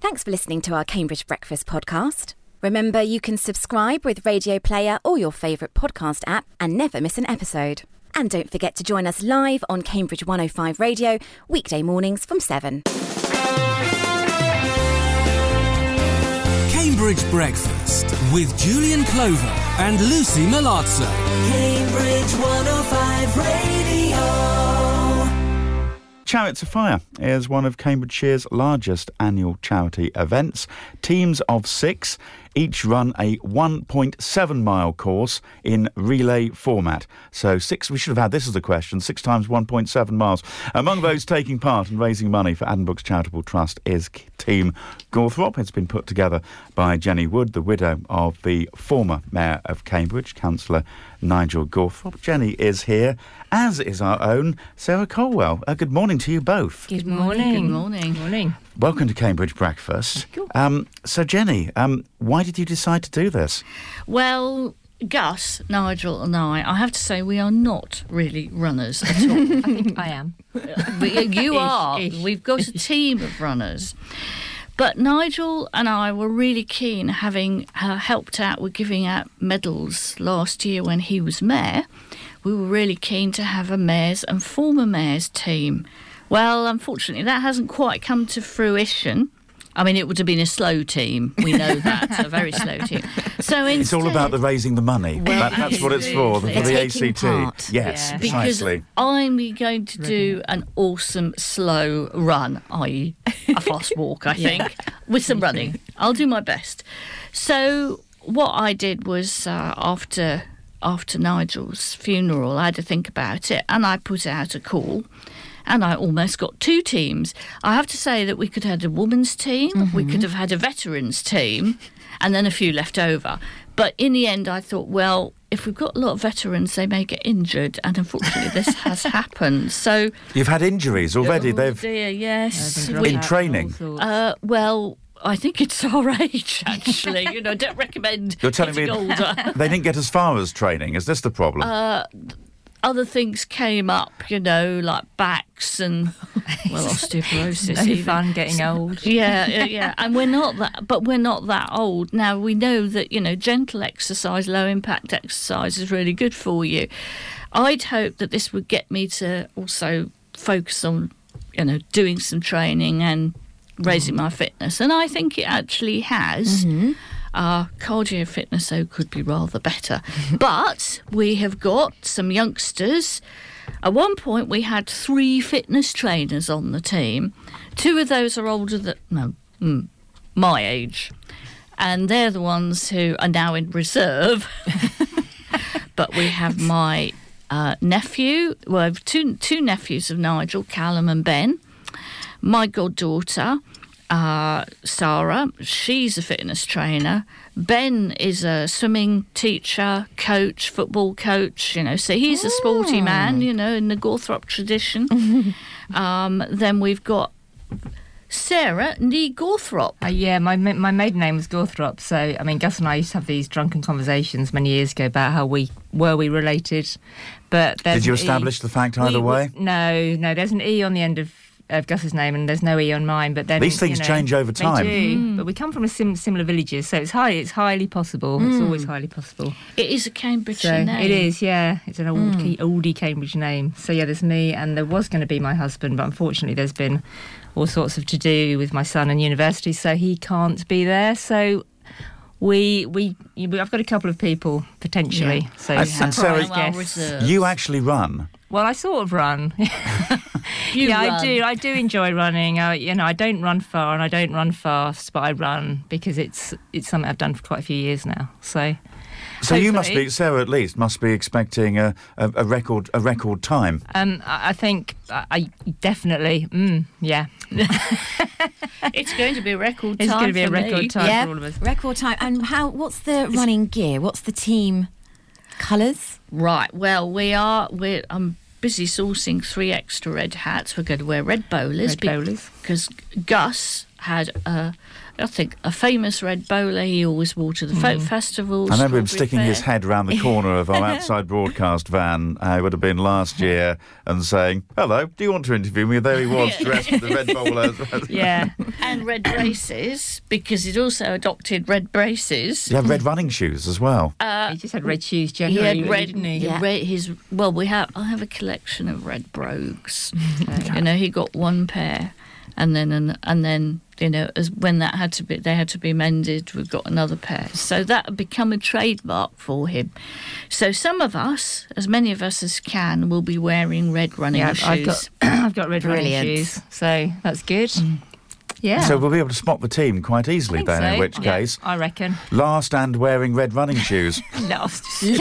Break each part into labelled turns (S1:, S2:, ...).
S1: Thanks for listening to our Cambridge Breakfast podcast. Remember, you can subscribe with Radio Player or your favourite podcast app and never miss an episode. And don't forget to join us live on Cambridge 105 Radio, weekday mornings from 7.
S2: Cambridge Breakfast with Julian Clover and Lucy Malazzo.
S3: Cambridge 105 Radio.
S4: Chariots of Fire is one of Cambridgeshire's largest annual charity events. Teams of 6 each run a 1.7 mile course in relay format. So we should have had this as a question, 6 times 1.7 miles. Among those taking part in raising money for Addenbrooke's Charitable Trust is Team Gawthrop. It's been put together by Jenny Wood, the widow of the former Mayor of Cambridge, Councillor Nigel Gawthrop. Jenny is here, as is our own Sarah Colwell. Good morning to you both.
S5: Good morning.
S6: Good morning.
S5: Good morning.
S4: Welcome to Cambridge Breakfast. So Jenny, why did you decide to do this?
S6: Well, Gus, Nigel and I have to say we are not really runners at all.
S5: I think I am.
S6: You are.
S5: Ish.
S6: We've got a team of runners. But Nigel and I were really keen, having helped out with giving out medals last year when he was mayor. We were really keen to have a mayor's and former mayor's team. Well, unfortunately, that hasn't quite come to fruition. I mean, it would have been a slow team. We know that, a very slow team. So
S4: It's all about the raising the money.
S6: Well,
S4: That's what it's for the
S1: taking
S4: ACT.
S1: part.
S4: Yes,
S5: Yeah.
S4: precisely.
S6: Because I'm going to do an awesome slow run, i.e. a fast walk, I think, with some running. I'll do my best. So what I did was after Nigel's funeral, I had to think about it, and I put out a call. And I almost got 2 teams. I have to say that we could have had a women's team, we could have had a veterans team, and then a few left over. But in the end, I thought, well, if we've got a lot of veterans, they may get injured, and unfortunately, this has happened. So
S4: You've had injuries already.
S6: oh dear, yes,
S4: In training?
S6: well, I think it's our age, actually. I don't recommend
S4: You're telling me
S6: getting older.
S4: they didn't get as far as training. Is this the problem?
S6: Other things came up, like backs and, osteoporosis.
S5: No
S6: even.
S5: fun getting old.
S6: Yeah. And we're not that old. Now, we know that, gentle exercise, low impact exercise is really good for you. I'd hope that this would get me to also focus on, doing some training and raising my fitness. And I think it actually has. Cardio fitness, could be rather better. But we have got some youngsters. At one point, we had 3 fitness trainers on the team. 2 of those are older than my age. And they're the ones who are now in reserve. But we have my nephew. Well, I have two nephews of Nigel, Callum and Ben. My goddaughter, Sarah, she's a fitness trainer. Ben is a swimming teacher, coach, football coach, so he's a sporty man, in the Gawthrop tradition. Then we've got Sarah Nee Gawthrop.
S5: My maiden name was Gawthrop, so, Gus and I used to have these drunken conversations many years ago about how we related. But
S4: Did you establish the fact either way?
S5: No, there's an E on the end of Gus's name, and there's no E on mine. But then
S4: These things change over time.
S5: They do, but we come from similar villages, so it's highly possible. It's always highly possible.
S6: It is a Cambridgeshire name.
S5: It is, yeah. It's an oldie Cambridge name. So yeah, there's me, and there was going to be my husband, but unfortunately, there's been all sorts of to do with my son and university, so he can't be there. So I've got a couple of people potentially.
S6: Yeah.
S5: So
S4: And Sarah,
S6: reserved.
S4: you actually run.
S5: Well, I sort of run.
S6: You run.
S5: I do enjoy running. I don't run far and I don't run fast, but I run because it's something I've done for quite a few years now. So
S4: you must be, Sarah at least, must be expecting a record time.
S5: I think I definitely, yeah.
S6: It's going to be a record time.
S5: It's going to be a
S6: for
S5: record
S6: me.
S5: time for all of us.
S1: Record time. And what's the running gear? What's the team colours?
S6: Right. Well, I'm busy sourcing 3 extra red hats. We're going to wear red bowlers.
S5: Red bowlers.
S6: Because Gus had I think a famous red bowler. He always wore to the folk festivals.
S4: I remember him
S6: Strawberry
S4: sticking his
S6: Fair.
S4: head round the corner of our outside broadcast van. It would have been last year, and saying, "Hello, do you want to interview me?" There he was, dressed with the red bowler.
S5: Yeah.
S6: And red braces, because he'd also adopted red braces.
S4: You have red running shoes as well.
S5: He just had red shoes
S6: He
S5: generally,
S6: had
S5: really,
S6: red.
S5: didn't he?
S6: Yeah. I have a collection of red brogues. You know, he got one pair, and then you know, as when they had to be mended. We've got another pair, so that had become a trademark for him. So some of us, as many of us as can, will be wearing red running shoes.
S5: I've got red running
S1: Brilliant.
S5: shoes, so that's good. Yeah.
S4: So we'll be able to spot the team quite easily
S5: think
S4: then, in
S5: so.
S4: which
S5: Yeah,
S4: case,
S5: I reckon.
S4: last and wearing red running shoes.
S5: Last.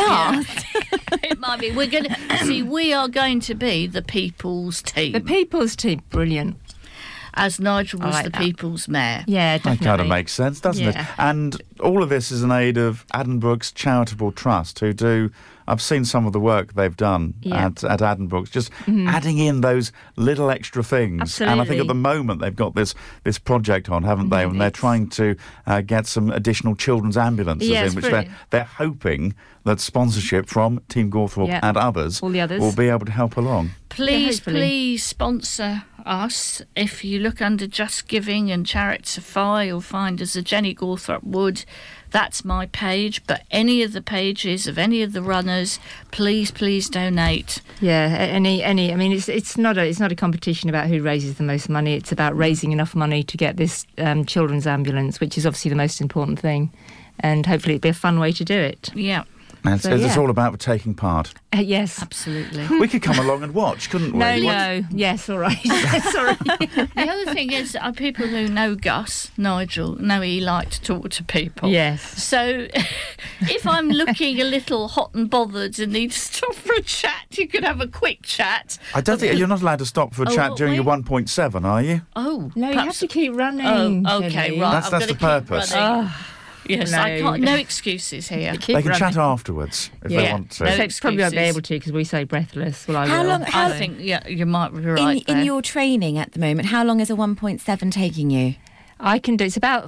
S6: It might be. We're going to see. We are going to be the people's team,
S5: The People's Team, brilliant.
S6: as Nigel was
S5: like
S6: the
S5: that.
S6: people's mayor.
S5: Yeah,
S4: That
S5: definitely.
S4: kind of makes sense, doesn't it?
S5: Yeah.
S4: And all of this is in aid of Addenbrooke's Charitable Trust, who do... I've seen some of the work they've done
S5: Yeah.
S4: at Addenbrooke's, just adding in those little extra things. And I think
S5: Absolutely.
S4: at the moment they've got this project on, haven't they? And they're trying to get some additional children's ambulances
S5: Yeah,
S4: in,
S5: it's
S4: which
S5: brilliant.
S4: they're hoping that sponsorship from Team Gawthorpe
S5: Yeah.
S4: and others,
S5: All the others.
S4: will be able to help along.
S6: Please,
S5: hopefully.
S6: please sponsor us. If you look under Just Giving and Charitify, you'll find us a Jenny Gawthorpe Wood. That's my page. But any of the pages of any of the runners, please donate.
S5: Yeah, any. I mean, it's not a competition about who raises the most money. It's about raising enough money to get this children's ambulance, which is obviously the most important thing. And hopefully it'll be a fun way to do it.
S6: Yeah,
S4: And
S5: So,
S4: it's
S5: yeah.
S4: all about taking part.
S5: Yes.
S6: absolutely.
S4: We could come along and watch, couldn't we?
S5: No. Yes, all right. Sorry.
S6: The other thing is, people who know Gus, Nigel, know he likes to talk to people.
S5: Yes.
S6: So if I'm looking a little hot and bothered and need to stop for a chat, you could have a quick chat.
S4: I don't think you're not allowed to stop for a
S6: Oh,
S4: chat
S6: what
S4: during your
S6: way?
S4: 1.7, are you?
S6: Oh,
S5: No, you have
S6: perhaps-
S5: to keep running.
S6: Oh, okay,
S5: Jenny.
S6: right.
S4: That's
S6: I'm
S4: the
S6: gonna keep
S4: purpose.
S6: running.
S5: Oh,
S6: Yes,
S5: no.
S6: I can't. No excuses here.
S5: keep
S4: They can
S5: running.
S4: chat afterwards if they
S6: Yeah.
S4: want to.
S6: No
S5: So probably won't be
S6: excuses.
S5: able to because we say breathless. Well, I
S1: How
S5: will.
S1: long- how-
S6: I think you might be right
S1: in
S6: there.
S1: your training at the moment, how long is a 1.7 taking you?
S5: I can do. It's about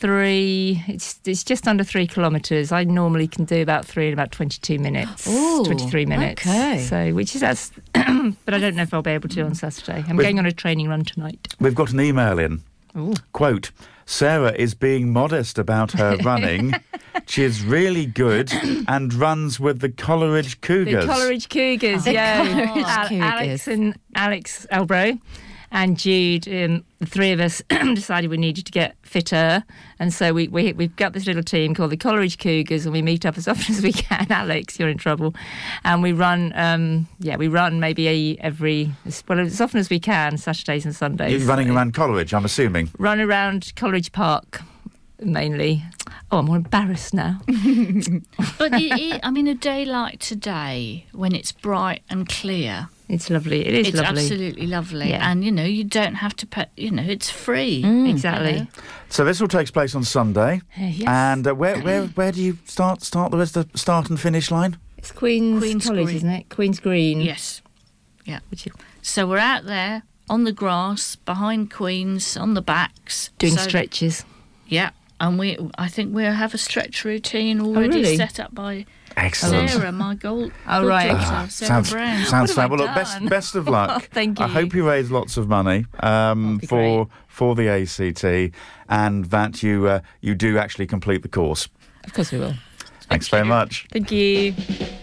S5: 3. It's just under 3 kilometres. I normally can do about 3 in about 22 minutes.
S1: Ooh,
S5: 23 minutes.
S1: okay.
S5: So that's. But I don't know if I'll be able to on Saturday. I'm going on a training run tonight.
S4: We've got an email in.
S5: Ooh.
S4: Quote, Sarah is being modest about her running. She is really good and runs with the Coleridge Cougars.
S5: The Coleridge Cougars,
S1: The
S5: yeah.
S1: Coleridge Cougars.
S5: Alex and Alex Elbro and Jude, the three of us decided we needed to get fitter, and so we've got this little team called the Coleridge Cougars, and we meet up as often as we can. Alex, you're in trouble, and we run. We run maybe as often as we can, Saturdays and Sundays.
S4: You're running around Coleridge, I'm assuming.
S5: Run around Coleridge Park mainly. Oh, I'm more embarrassed now.
S6: But I mean, a day like today, when it's bright and clear,
S5: It's lovely. It is
S6: it's
S5: lovely.
S6: absolutely lovely.
S5: Yeah.
S6: And you don't have to pay. It's free.
S5: Exactly.
S6: You know?
S4: So this all takes place on Sunday.
S5: Yes.
S4: And where do you start the start and finish line?
S5: It's Queen's College,
S6: Green.
S5: isn't it? Queen's Green.
S6: Yes. Yeah. So we're out there on the grass behind Queen's on the backs
S5: Doing
S6: So-
S5: stretches.
S6: Yeah. And I think we'll have a stretch routine already
S5: really?
S6: set up by
S4: Excellent.
S6: Sarah, my
S5: Oh, right.
S6: goddaughter, Sarah Brown.
S4: Sounds
S5: What have
S4: fab. Well,
S5: I
S4: look,
S5: done?
S4: best of luck.
S5: Thank
S4: I
S5: you.
S4: hope you raise lots of money
S5: be
S4: for the ACT, and that you do actually complete the course.
S5: Of course we will.
S4: Thanks very much.
S5: Thank you.